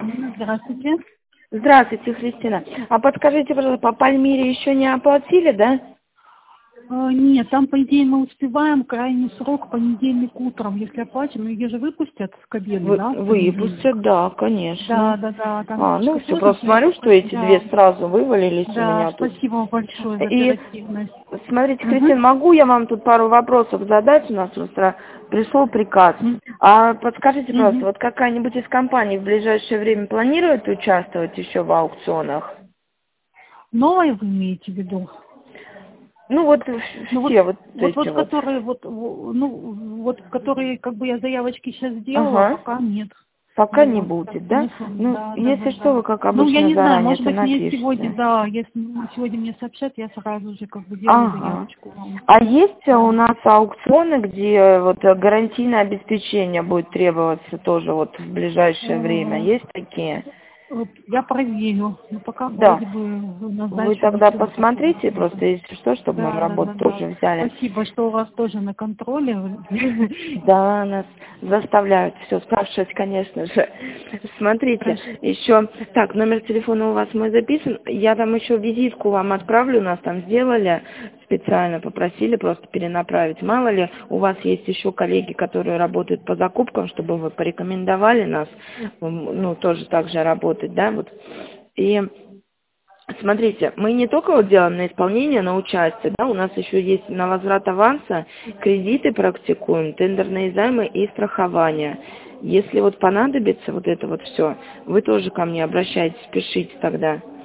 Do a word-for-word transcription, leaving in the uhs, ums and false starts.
Здравствуйте. Здравствуйте, Христина. А подскажите, пожалуйста, по Пальмире еще не оплатили, да? Э, Нет, там, по идее, мы успеваем, крайний срок понедельник утром, если оплатим, но ее же выпустят к обеду, Вы, да, в понедельник? выпустят, да, Да, конечно. да, да, там А, немножко ну все, сложно, просто но я смотрю, что попросила, эти две да, сразу вывалились у да, меня тут. спасибо большое за И оперативность. смотрите, Угу. Кристина, могу я вам тут пару вопросов задать? У нас просто пришел приказ. А подскажите, пожалуйста, Угу. вот какая-нибудь из компаний в ближайшее время планирует участвовать еще в аукционах? Новое вы имеете в виду? Ну вот Ну вот, все вот вот, эти вот, вот. которые, вот, в- ну, вот, которые, как бы я заявочки сейчас сделала, Ага. пока нет. Пока не Вот, так, будет, да? смысл, Ну, да, да, да, если что, да. вы, как Ну, я обычно, не знаю, заранее может это быть, мне сегодня, напишите. да, если сегодня мне сообщат, я сразу же как бы делаю Ага. заявочку вам. А есть у Да. нас аукционы, где вот гарантийное обеспечение будет требоваться тоже вот в ближайшее время? Э, Есть такие? вот я проверю, но пока Да. вроде бы Вы назначено тогда все вот такого посмотрите, рода. просто если что, чтобы нам Да, да, да, работу да. тоже взяли. Спасибо, что у вас тоже на контроле. Да, нас заставляют все спрашивать, конечно же. Смотрите, Хорошо. еще, так, номер телефона у вас мой записан, я там еще визитку вам отправлю, нас там сделали, специально попросили просто перенаправить. Мало ли, у вас есть еще коллеги, которые работают по закупкам, чтобы вы порекомендовали нас, ну, тоже так же работать, да, вот. И смотрите, мы не только вот делаем на исполнение, на участие, да, у нас еще есть на возврат аванса, кредиты практикуем, тендерные займы и страхование. Если вот понадобится вот это вот все, вы тоже ко мне обращайтесь, пишите тогда.